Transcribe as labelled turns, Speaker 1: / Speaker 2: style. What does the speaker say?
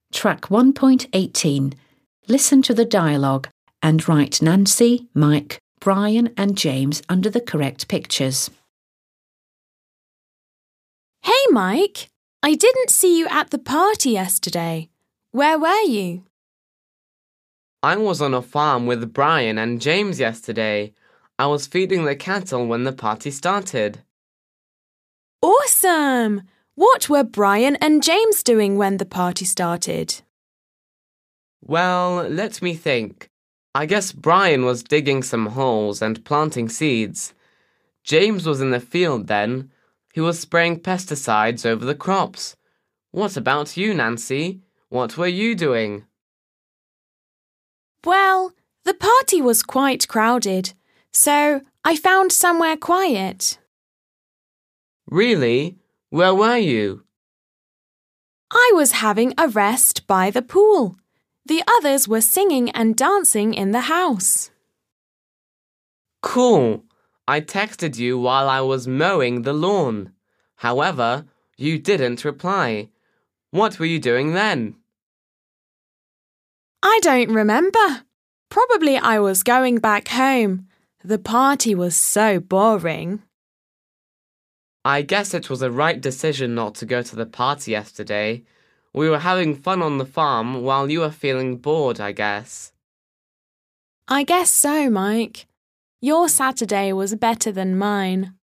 Speaker 1: Track 1.18. Listen to the dialogue and write Nancy, Mike, Brian and James under the correct pictures.
Speaker 2: Hey, Mike. I didn't see you at the party yesterday. Where were you?
Speaker 3: I was on a farm with Brian and James yesterday. I was feeding the cattle when the party started.
Speaker 2: Awesome! What were Brian and James doing when the party started?
Speaker 3: Well, let me think. I guess Brian was digging some holes and planting seeds. James was in the field then. He was spraying pesticides over the crops. What about you, Nancy? What were you doing?
Speaker 2: Well, the party was quite crowded, so I found somewhere quiet.
Speaker 3: Really? Where were you?
Speaker 2: I was having a rest by the pool. The others were singing and dancing in the house.
Speaker 3: Cool. I texted you while I was mowing the lawn. However, you didn't reply. What were you doing then?
Speaker 2: I don't remember. Probably I was going back home. The party was so boring.
Speaker 3: I guess it was a right decision not to go to the party yesterday. We were having fun on the farm while you were feeling bored, I guess.
Speaker 2: I guess so, Mike. Your Saturday was better than mine.